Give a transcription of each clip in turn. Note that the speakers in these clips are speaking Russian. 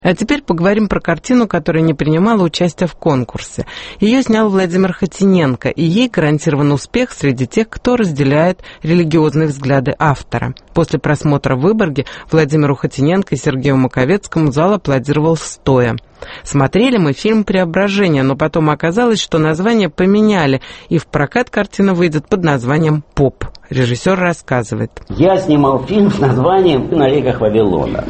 А теперь поговорим про картину, которая не принимала участия в конкурсе. Ее снял Владимир Хотиненко, и ей гарантирован успех среди тех, кто разделяет религиозные взгляды автора. После просмотра в Выборге Владимиру Хотиненко и Сергею Маковецкому зал аплодировал стоя. Смотрели мы фильм «Преображение», но потом оказалось, что название поменяли, и в прокат картина выйдет под названием «Поп». Режиссер рассказывает. Я снимал фильм с названием «На реках Вавилона».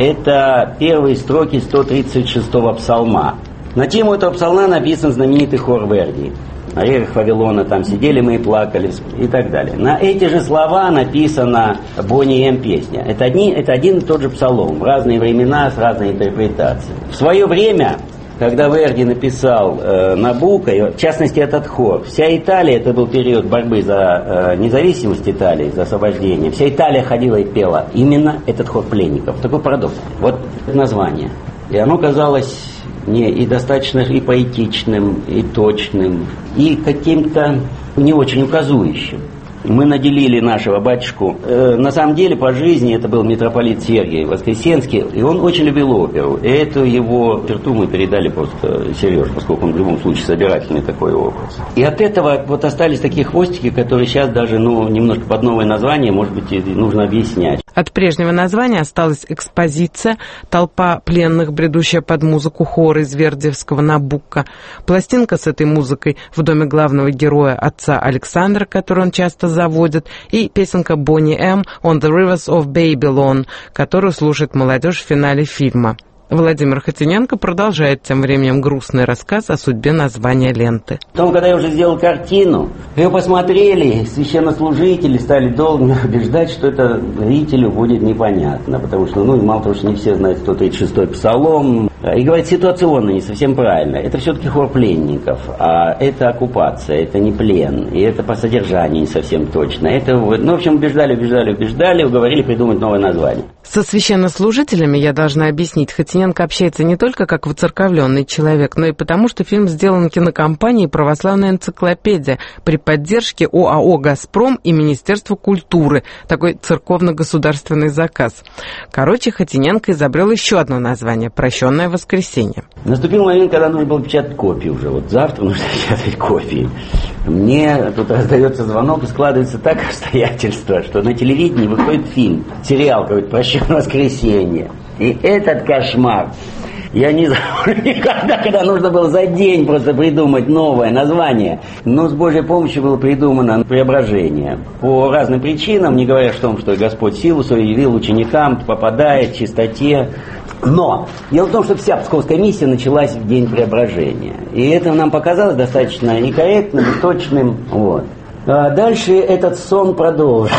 Это первые строки 136-го псалма. На тему этого псалма написан знаменитый хор Верди. На реках Вавилона там сидели мы и плакали и так далее. На эти же слова написана Бонни М. песня. Это один и тот же псалом, в разные времена, с разной интерпретацией. В свое время, когда Верди написал Набуко, в частности этот хор, вся Италия, это был период борьбы за независимость Италии, за освобождение, вся Италия ходила и пела именно этот хор пленников. Такой парадокс. Вот название. И оно казалось мне и достаточно и поэтичным, и точным, и каким-то не очень указующим. Мы наделили нашего батюшку. На самом деле, по жизни это был митрополит Сергий Воскресенский, и он очень любил оперу. И эту его черту мы передали просто Сереже, поскольку он в любом случае собирательный такой образ. И от этого вот остались такие хвостики, которые сейчас даже немножко под новое название, может быть, нужно объяснять. От прежнего названия осталась экспозиция, толпа пленных, бредущая под музыку хора из вердиевского Набуко, пластинка с этой музыкой в доме главного героя, отца Александра, которую он часто заводит, и песенка Бонни М. «On the Rivers of Babylon», которую слушает молодежь в финале фильма. Владимир Хотиненко продолжает тем временем грустный рассказ о судьбе названия ленты. Потом, когда я уже сделал картину, ее посмотрели, священнослужители стали долго убеждать, что это зрителю будет непонятно, потому что, мало того, что не все знают 136-й псалом, и говорят, ситуационно не совсем правильно. Это все-таки хор пленников, а это оккупация, это не плен, и это по содержанию не совсем точно. Это, в общем, убеждали, уговорили придумать новое название. Со священнослужителями, я должна объяснить, Хотиненко общается не только как воцерковленный человек, но и потому, что фильм сделан кинокомпанией «Православная энциклопедия» при поддержке ОАО «Газпром» и Министерства культуры, такой церковно-государственный заказ. Короче, Хотиненко изобрел еще одно название – «Прощенное воскресенье». Наступил момент, когда нужно было печатать копии уже. Вот завтра нужно печатать копии. Мне тут раздается звонок, и складывается так обстоятельства, что на телевидении выходит фильм, сериал какой-то «Прощенное воскресенье». И этот кошмар я не забуду никогда, когда нужно было за день просто придумать новое название. Но с Божьей помощью было придумано «Преображение». По разным причинам, не говоря о том, что Господь силу свою явил ученикам, попадает в чистоте. Но дело в том, что вся Псковская миссия началась в день Преображения. И это нам показалось достаточно некорректным и точным. Вот. А дальше этот сон продолжится.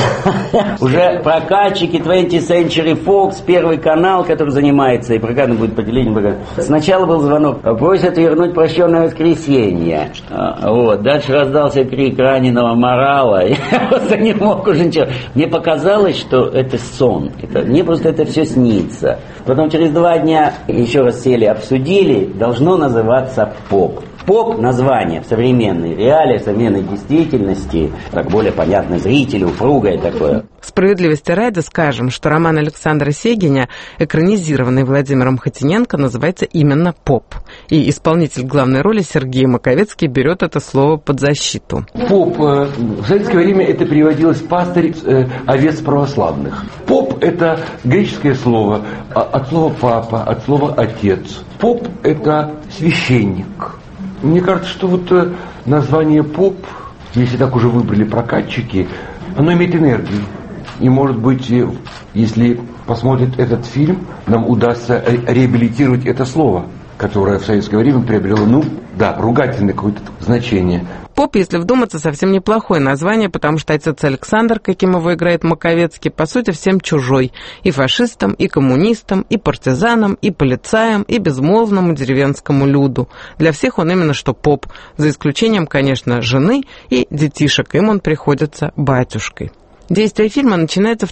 Уже прокатчики 20th Century Fox, Первый канал, который занимается, и прокатом будет по телевидению. Сначала был звонок, просят вернуть «Прощенное воскресенье». Вот. Дальше раздался крик раненого морала. Я просто не мог уже ничего. Мне показалось, что это сон. Мне просто это все снится. Потом через 2 дня еще раз сели, обсудили, должно называться «Поп». Поп название в современной реалии, в современной действительности, так более понятно зрителю, упругое такое. Справедливости ради скажем, что роман Александра Сегиня, экранизированный Владимиром Хотиненко, называется именно «Поп». И исполнитель главной роли Сергей Маковецкий берет это слово под защиту. Поп. В советское время это переводилось «пастырь овец православных». Поп – это греческое слово, от слова «папа», от слова «отец». Поп – это священник. Мне кажется, что вот название «Поп», если так уже выбрали прокатчики, оно имеет энергию. И, может быть, если посмотрит этот фильм, нам удастся реабилитировать это слово, которое в советское время приобрело, ругательное какое-то значение. «Поп», если вдуматься, совсем неплохое название, потому что отец Александр, каким его играет Маковецкий, по сути, всем чужой. И фашистам, и коммунистам, и партизанам, и полицаям, и безмолвному деревенскому люду. Для всех он именно что поп, за исключением, конечно, жены и детишек. Им он приходится батюшкой. Действие фильма начинается в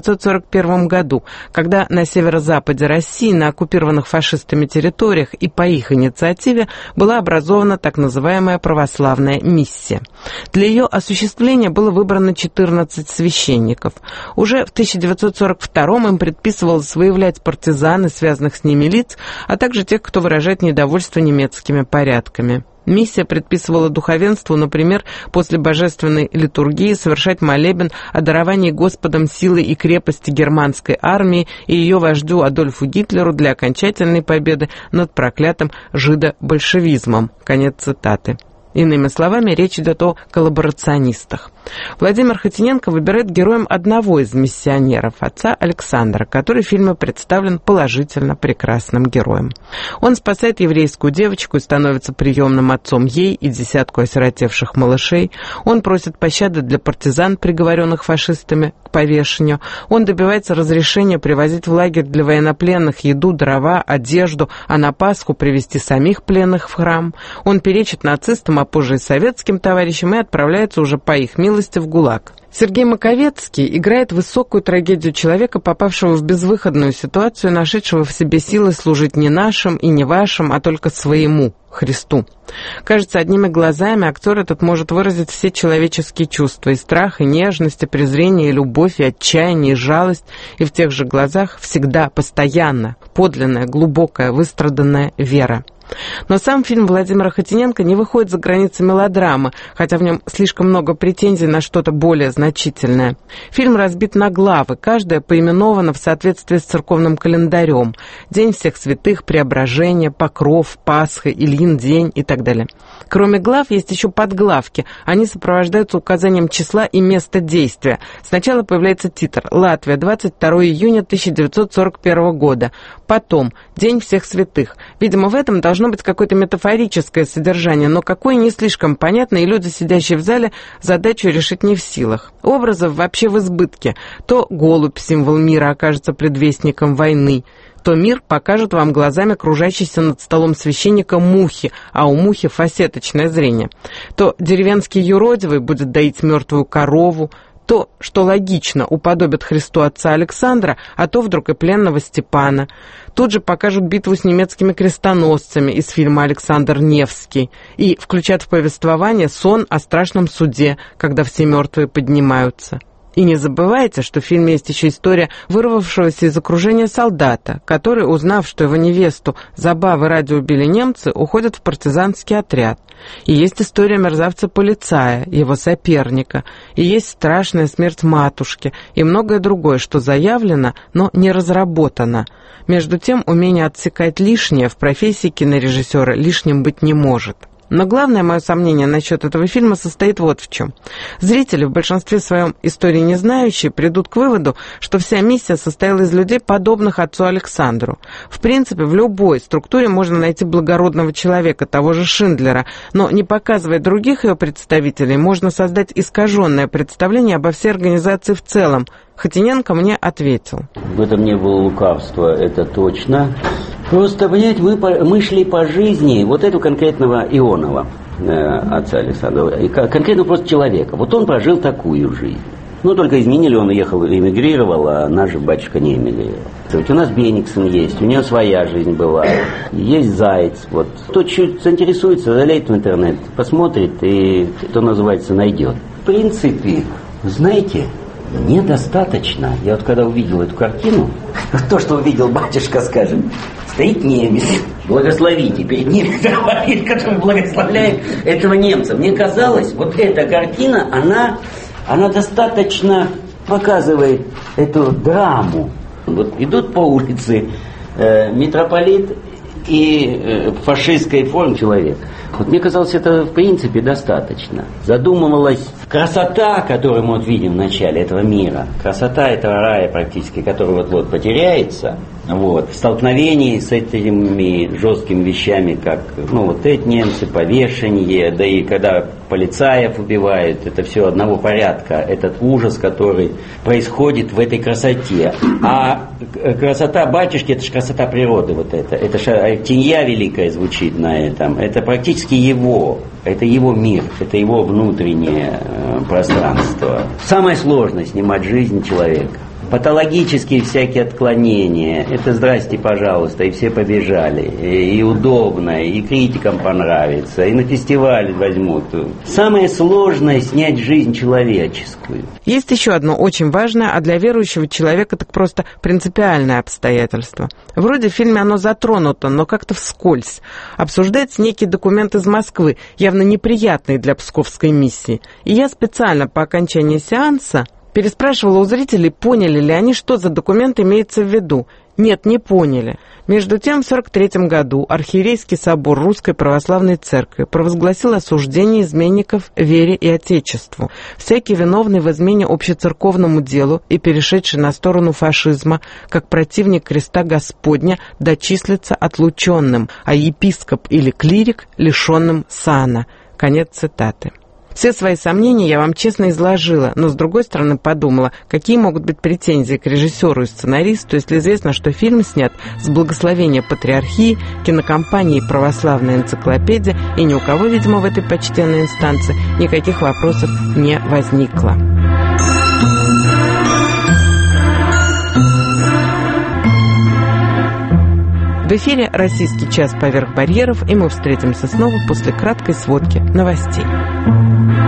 1941 году, когда на северо-западе России, на оккупированных фашистами территориях и по их инициативе была образована так называемая православная миссия. Для ее осуществления было выбрано 14 священников. Уже в 1942 им предписывалось выявлять партизан и связанных с ними лиц, а также тех, кто выражает недовольство немецкими порядками. Миссия предписывала духовенству, например, после божественной литургии совершать молебен о даровании Господом силы и крепости германской армии и ее вождю Адольфу Гитлеру для окончательной победы над проклятым жидобольшевизмом. Конец цитаты. Иными словами, речь идет о коллаборационистах. Владимир Хотиненко выбирает героем одного из миссионеров, отца Александра, который в фильме представлен положительно прекрасным героем. Он спасает еврейскую девочку и становится приемным отцом ей и десятку осиротевших малышей. Он просит пощады для партизан, приговоренных фашистами к повешению. Он добивается разрешения привозить в лагерь для военнопленных еду, дрова, одежду, а на Пасху привезти самих пленных в храм. Он перечит нацистам, а позже и советским товарищам, и отправляется уже по их милости в ГУЛАГ. Сергей Маковецкий играет высокую трагедию человека, попавшего в безвыходную ситуацию, нашедшего в себе силы служить не нашим и не вашим, а только своему, Христу. Кажется, одними глазами актер этот может выразить все человеческие чувства: и страх, и нежность, и презрение, и любовь, и отчаяние, и жалость, и в тех же глазах всегда, постоянно, подлинная, глубокая, выстраданная вера. Но сам фильм Владимира Хотиненко не выходит за границы мелодрамы, хотя в нем слишком много претензий на что-то более значительное. Фильм разбит на главы, каждая поименована в соответствии с церковным календарем: День всех святых, Преображение, Покров, Пасха, Ильин день и так далее. Кроме глав есть еще подглавки. Они сопровождаются указанием числа и места действия. Сначала появляется титр «Латвия, 22 июня 1941 года». Потом «День всех святых». Видимо, в этом должно быть какое-то метафорическое содержание, но какое не слишком понятно, и люди, сидящие в зале, задачу решить не в силах. Образов вообще в избытке. То голубь, символ мира, окажется предвестником войны, то мир покажет вам глазами кружащейся над столом священника мухи, а у мухи фасеточное зрение. То деревенский юродивый будет доить мертвую корову, то, что логично, уподобит Христу отца Александра, а то вдруг и пленного Степана. Тут же покажут битву с немецкими крестоносцами из фильма «Александр Невский» и включат в повествование сон о страшном суде, когда все мертвые поднимаются. И не забывайте, что в фильме есть еще история вырвавшегося из окружения солдата, который, узнав, что его невесту забавы ради убили немцы, уходит в партизанский отряд. И есть история мерзавца-полицая, его соперника, и есть страшная смерть матушки, и многое другое, что заявлено, но не разработано. Между тем, умение отсекать лишнее в профессии кинорежиссера лишним быть не может. Но главное мое сомнение насчет этого фильма состоит вот в чем. Зрители, в большинстве своем истории не знающие, придут к выводу, что вся миссия состояла из людей, подобных отцу Александру. В принципе, в любой структуре можно найти благородного человека, того же Шиндлера, но не показывая других ее представителей, можно создать искаженное представление обо всей организации в целом. Хотиненко мне ответил: В этом не было лукавства, это точно. Просто, понимаете, мы шли по жизни вот этого конкретного Ионова, отца Александра, конкретно просто человека. Вот он прожил такую жизнь. Ну, только изменили, он уехал, эмигрировал, а наш же батюшка не эмигрировал. Ведь у нас Бениксон есть, у него своя жизнь была, есть Заяц. Вот. Кто чуть заинтересуется, залезет в интернет, посмотрит и, что называется, найдет. В принципе, знаете, недостаточно. Я вот когда увидел эту картину, то, что увидел батюшка, скажем, стоит немец, благословите, перед ним говорит, который благословляет этого немца. Мне казалось, вот эта картина, она достаточно показывает эту драму. Вот идут по улице митрополит и в фашистской форме человек. Вот мне казалось, это в принципе достаточно. Задумывалась красота, которую мы вот видим в начале этого мира, красота этого рая практически, который вот-вот потеряется, вот, в столкновении с этими жесткими вещами, как, вот эти немцы, повешение, да и когда полицаев убивают, это все одного порядка, этот ужас, который происходит в этой красоте. А красота батюшки, это же красота природы, вот это же Тинья великая звучит на этом, это практически его, Это его мир, это его внутреннее пространство. Самое сложное — снимать жизнь человека. Патологические всякие отклонения, это здрасте, пожалуйста, и все побежали, и удобно, и критикам понравится, и на фестивале возьмут. Самое сложное — снять жизнь человеческую. Есть еще одно очень важное, а для верующего человека так просто принципиальное обстоятельство. Вроде в фильме оно затронуто, но как-то вскользь. Обсуждается некий документ из Москвы, явно неприятный для псковской миссии. И я специально по окончании сеанса переспрашивала у зрителей, поняли ли они, что за документ имеется в виду. Нет, не поняли. Между тем, в 1943 году Архиерейский собор Русской Православной Церкви провозгласил осуждение изменников вере и Отечеству. Всякий виновный в измене общецерковному делу и перешедший на сторону фашизма, как противник креста Господня, дочислится отлученным, а епископ или клирик — лишенным сана. Конец цитаты. Все свои сомнения я вам честно изложила, но, с другой стороны, подумала, какие могут быть претензии к режиссеру и сценаристу, если известно, что фильм снят с благословения Патриархии, кинокомпании «Православная энциклопедия», и ни у кого, видимо, в этой почтенной инстанции никаких вопросов не возникло. В эфире «Российский час поверх барьеров», и мы встретимся снова после краткой сводки новостей.